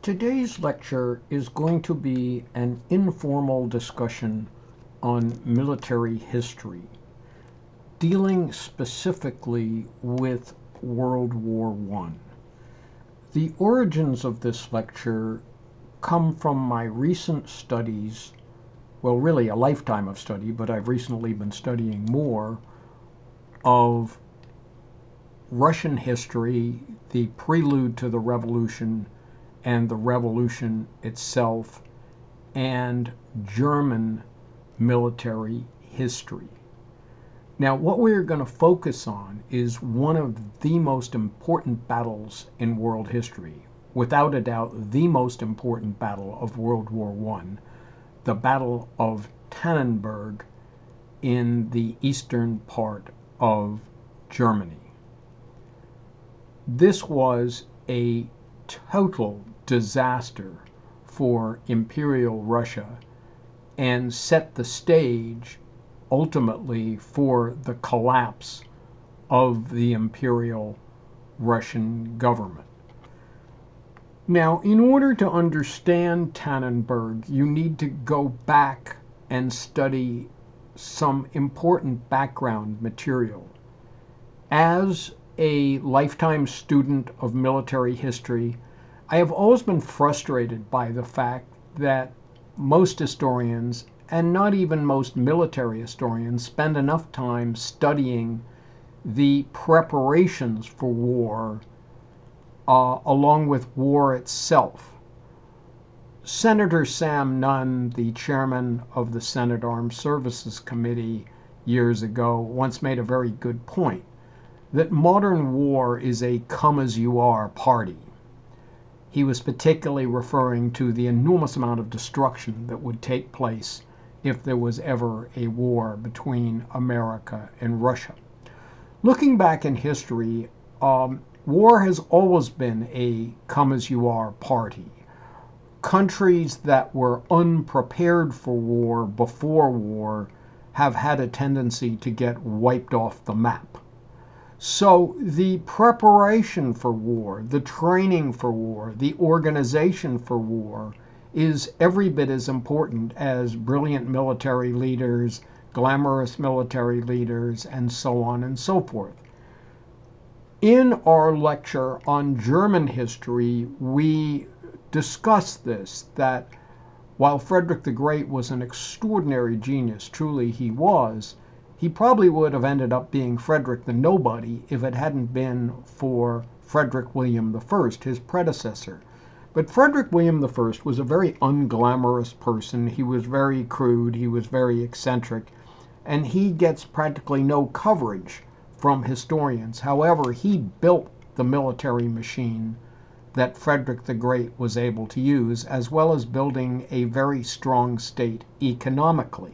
Today's lecture is going to be an informal discussion on military history, dealing specifically with World War I. The origins of this lecture come from my recent studies, well, really a lifetime of study, but I've recently been studying more of Russian history, the prelude to the revolution, and the revolution itself, and German military history. Now, what we're going to focus on is one of the most important battles in world history, without a doubt the most important battle of World War I, the Battle of Tannenberg in the eastern part of Germany. This was a total disaster for Imperial Russia and set the stage ultimately for the collapse of the Imperial Russian government. Now, in order to understand Tannenberg, you need to go back and study some important background material. As a lifetime student of military history, I have always been frustrated by the fact that most historians, and not even most military historians, spend enough time studying the preparations for war along with war itself. Senator Sam Nunn, the chairman of the Senate Armed Services Committee years ago, once made a very good point, that modern war is a come-as-you-are party. He was particularly referring to the enormous amount of destruction that would take place if there was ever a war between America and Russia. Looking back in history, war has always been a come-as-you-are party. Countries that were unprepared for war before war have had a tendency to get wiped off the map. So the preparation for war, the training for war, the organization for war is every bit as important as brilliant military leaders, glamorous military leaders, and so on and so forth. In our lecture on German history, we discussed this, that while Frederick the Great was an extraordinary genius, truly he was, he probably would have ended up being Frederick the Nobody if it hadn't been for Frederick William I, his predecessor. But Frederick William I was a very unglamorous person. He was very crude, he was very eccentric, and he gets practically no coverage from historians. However, he built the military machine that Frederick the Great was able to use, as well as building a very strong state economically.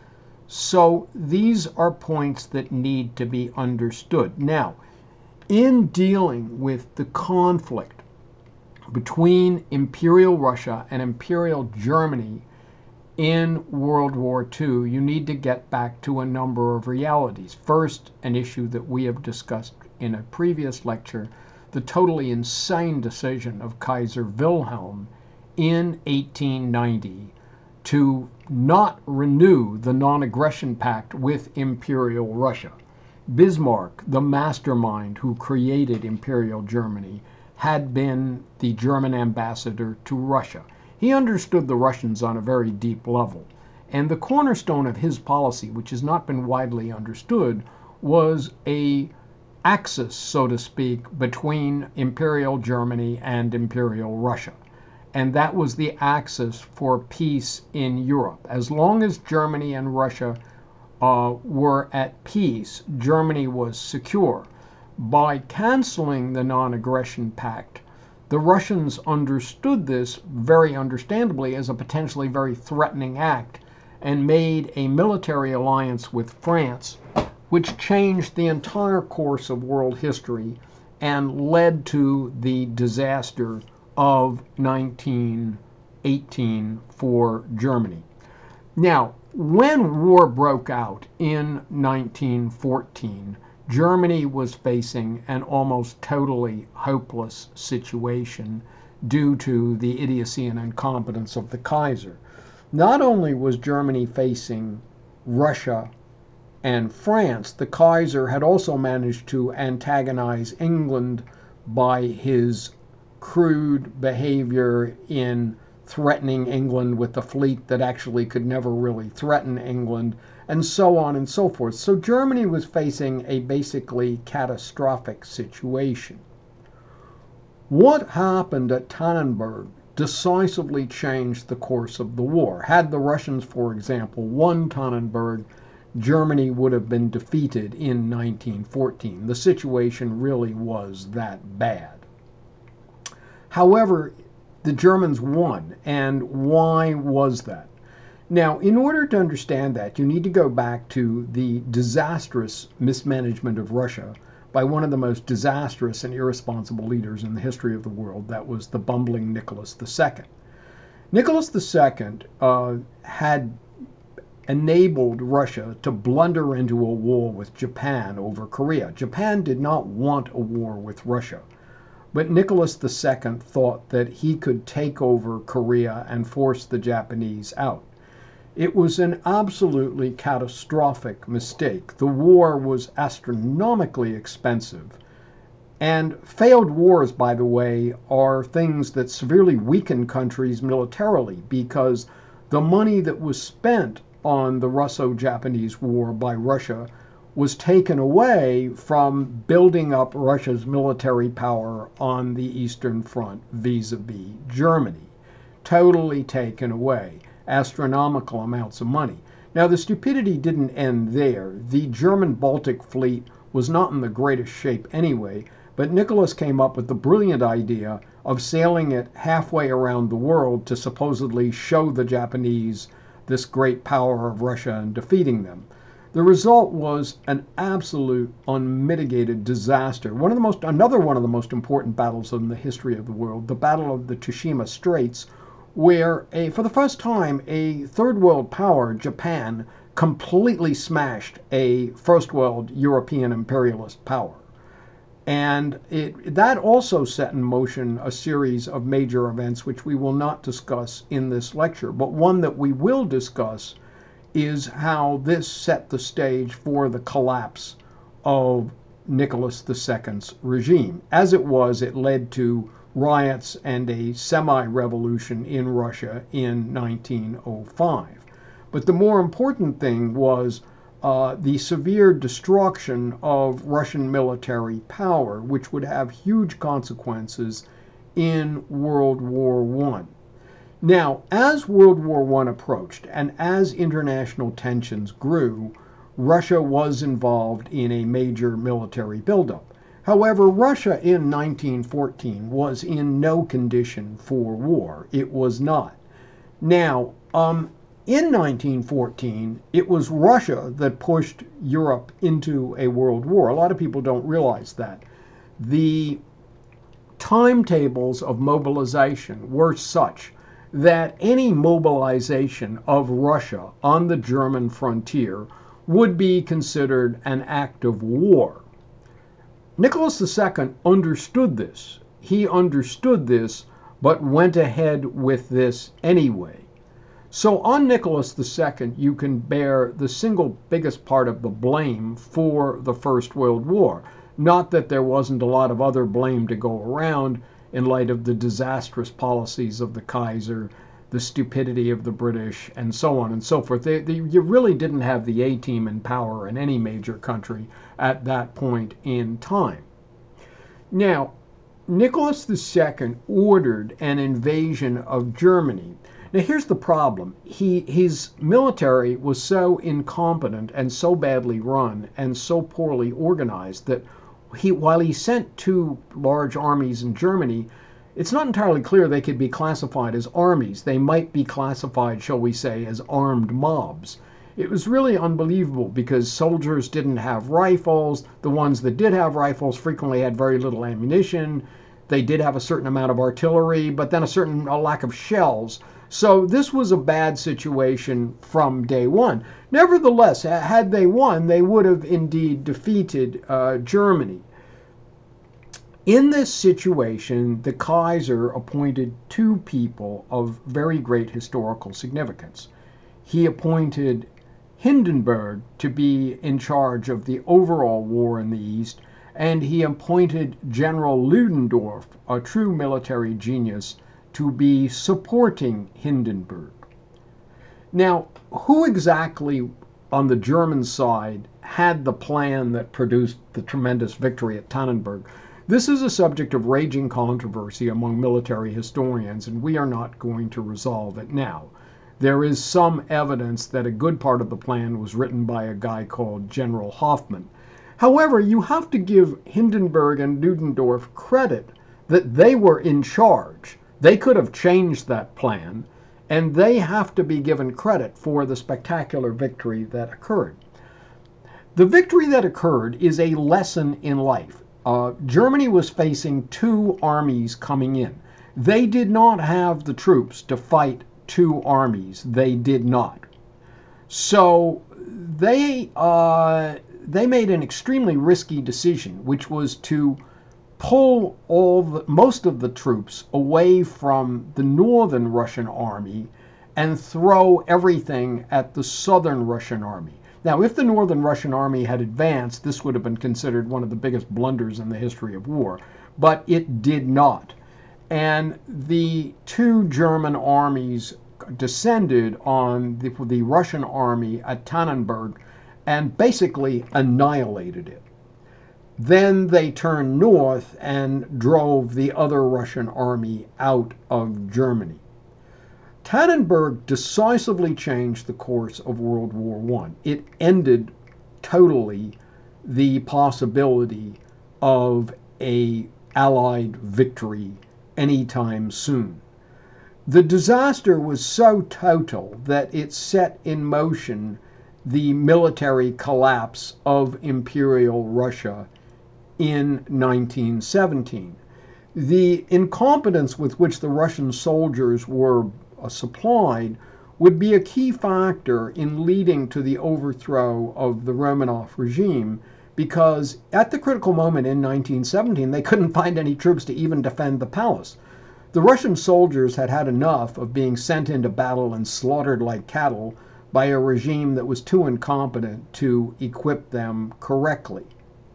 So these are points that need to be understood. Now, in dealing with the conflict between Imperial Russia and Imperial Germany in World War II, you need to get back to a number of realities. First, an issue that we have discussed in a previous lecture, the totally insane decision of Kaiser Wilhelm in 1890 to not renew the non-aggression pact with Imperial Russia. Bismarck, the mastermind who created Imperial Germany, had been the German ambassador to Russia. He understood the Russians on a very deep level. And the cornerstone of his policy, which has not been widely understood, was a axis, so to speak, between Imperial Germany and Imperial Russia. And that was the axis for peace in Europe. As long as Germany and Russia were at peace, Germany was secure. By canceling the non-aggression pact, the Russians understood this very understandably as a potentially very threatening act and made a military alliance with France, which changed the entire course of world history and led to the disaster of 1918 for Germany. Now, when war broke out in 1914, Germany was facing an almost totally hopeless situation due to the idiocy and incompetence of the Kaiser. Not only was Germany facing Russia and France, the Kaiser had also managed to antagonize England by his crude behavior in threatening England with a fleet that actually could never really threaten England, and so on and so forth. So Germany was facing a basically catastrophic situation. What happened at Tannenberg decisively changed the course of the war. Had the Russians, for example, won Tannenberg, Germany would have been defeated in 1914. The situation really was that bad. However, the Germans won, and why was that? Now, in order to understand that, you need to go back to the disastrous mismanagement of Russia by one of the most disastrous and irresponsible leaders in the history of the world. That was the bumbling Nicholas II. Nicholas II had enabled Russia to blunder into a war with Japan over Korea. Japan did not want a war with Russia, but Nicholas II thought that he could take over Korea and force the Japanese out. It was an absolutely catastrophic mistake. The war was astronomically expensive. And failed wars, by the way, are things that severely weaken countries militarily, because the money that was spent on the Russo-Japanese War by Russia was taken away from building up Russia's military power on the Eastern Front vis-a-vis Germany. Totally taken away. Astronomical amounts of money. Now, the stupidity didn't end there. The German Baltic fleet was not in the greatest shape anyway, but Nicholas came up with the brilliant idea of sailing it halfway around the world to supposedly show the Japanese this great power of Russia and defeating them. The result was an absolute unmitigated disaster. Another one of the most important battles in the history of the world, the Battle of the Tsushima Straits, where for the first time a third world power, Japan, completely smashed a first world European imperialist power. And that also set in motion a series of major events which we will not discuss in this lecture, but one that we will discuss is how this set the stage for the collapse of Nicholas II's regime. As it was, it led to riots and a semi-revolution in Russia in 1905. But the more important thing was the severe destruction of Russian military power, which would have huge consequences in World War I. Now, as World War I approached and as international tensions grew, Russia was involved in a major military buildup. However, Russia in 1914 was in no condition for war. It was not. Now, in 1914, it was Russia that pushed Europe into a world war. A lot of people don't realize that. The timetables of mobilization were such that any mobilization of Russia on the German frontier would be considered an act of war. Nicholas II understood this. He understood this, but went ahead with this anyway. So on Nicholas II, you can bear the single biggest part of the blame for the First World War. Not that there wasn't a lot of other blame to go around in light of the disastrous policies of the Kaiser, the stupidity of the British, and so on and so forth. You really didn't have the A-team in power in any major country at that point in time. Now, Nicholas II ordered an invasion of Germany. Now, here's the problem. His military was so incompetent and so badly run and so poorly organized that while he sent two large armies in Germany, it's not entirely clear they could be classified as armies. They might be classified, shall we say, as armed mobs. It was really unbelievable because soldiers didn't have rifles. The ones that did have rifles frequently had very little ammunition. They did have a certain amount of artillery, but then a lack of shells. So this was a bad situation from day one. Nevertheless, had they won, they would have indeed defeated Germany. In this situation, the Kaiser appointed two people of very great historical significance. He appointed Hindenburg to be in charge of the overall war in the East, and he appointed General Ludendorff, a true military genius, to be supporting Hindenburg. Now, who exactly on the German side had the plan that produced the tremendous victory at Tannenberg? This is a subject of raging controversy among military historians, and we are not going to resolve it now. There is some evidence that a good part of the plan was written by a guy called General Hoffmann. However, you have to give Hindenburg and Ludendorff credit that they were in charge. They could have changed that plan, and they have to be given credit for the spectacular victory that occurred. The victory that occurred is a lesson in life. Germany was facing two armies coming in. They did not have the troops to fight two armies. They did not. So they made an extremely risky decision, which was to pull most of the troops away from the northern Russian army and throw everything at the southern Russian army. Now, if the northern Russian army had advanced, this would have been considered one of the biggest blunders in the history of war, but it did not. And the two German armies descended on the Russian army at Tannenberg and basically annihilated it. Then they turned north and drove the other Russian army out of Germany. Tannenberg decisively changed the course of World War I. It ended totally the possibility of an Allied victory anytime soon. The disaster was so total that it set in motion the military collapse of Imperial Russia in 1917. The incompetence with which the Russian soldiers were supplied would be a key factor in leading to the overthrow of the Romanov regime, because at the critical moment in 1917, they couldn't find any troops to even defend the palace. The Russian soldiers had had enough of being sent into battle and slaughtered like cattle by a regime that was too incompetent to equip them correctly.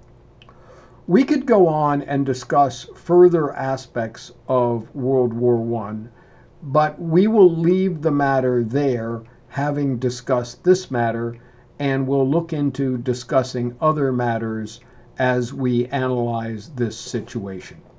We could go on and discuss further aspects of World War I, but we will leave the matter there, having discussed this matter, and we'll look into discussing other matters as we analyze this situation.